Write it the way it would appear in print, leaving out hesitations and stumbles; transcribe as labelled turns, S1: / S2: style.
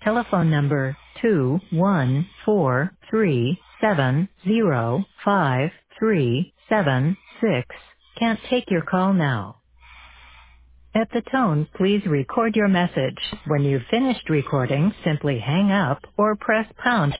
S1: Telephone number 21437053766 can't take your call now. At the tone, please record your message. When you've finished recording, simply hang up or press pound.